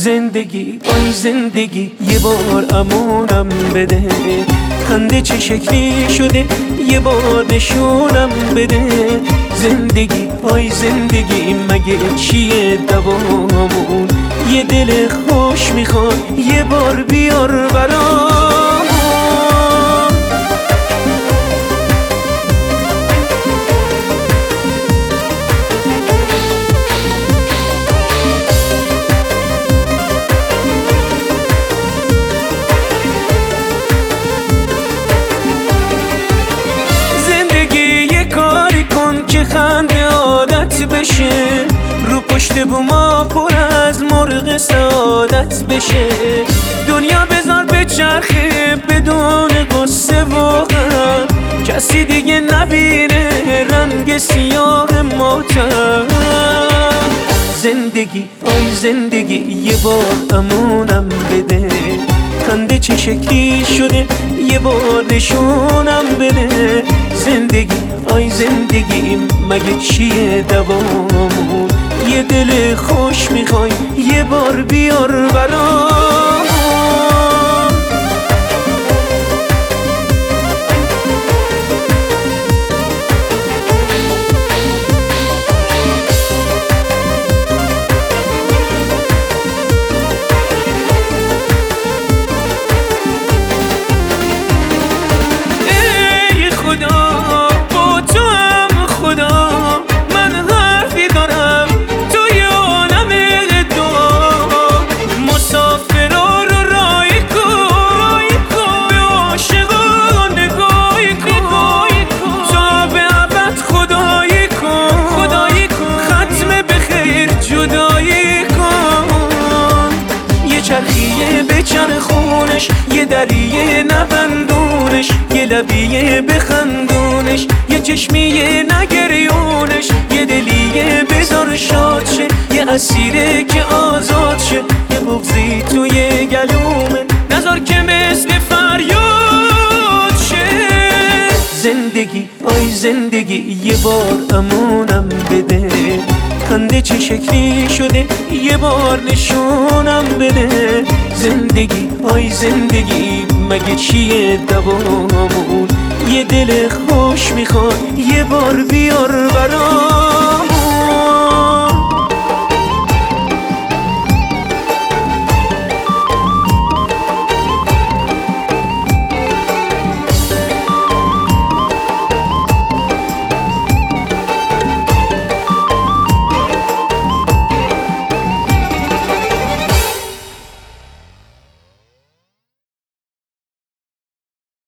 زندگی آی زندگی یه بار امونم بده، خنده چه شکلی شده یه بار نشونم بده. زندگی آی زندگی مگه چیه دوامون، یه دل خوش میخواد یه بار بیار برام. که خنده عادت بشه، رو پشت بوما پر از مرغ سعادت بشه. دنیا بذار به چرخه بدون قصه و غم، کسی دیگه نبینه رنگ سیاه ماتم. زندگی آی زندگی یه بار امونم بده، خنده چه شکلی شده یه بار نشونم بده. زندگی آی زندگی مگه چیه دوامون، یه دل خوش میخوای یه بار بیار برام. چرخیه به چرخونش، یه دلیه نبندونش، یه لبیه بخندونش، یه چشمیه نگریونش، یه دلیه بذار شاد شه، یه اسیره که آزاد شه، یه بغضی توی گلومه نذار که مثل فریاد شه. زندگی آی زندگی یه بار امونم بده، خنده چه شکلی شده یه بار نشونم بده. زندگی آی زندگی مگه چیه دوامون، یه دل خوش میخواد یه بار بیار برام.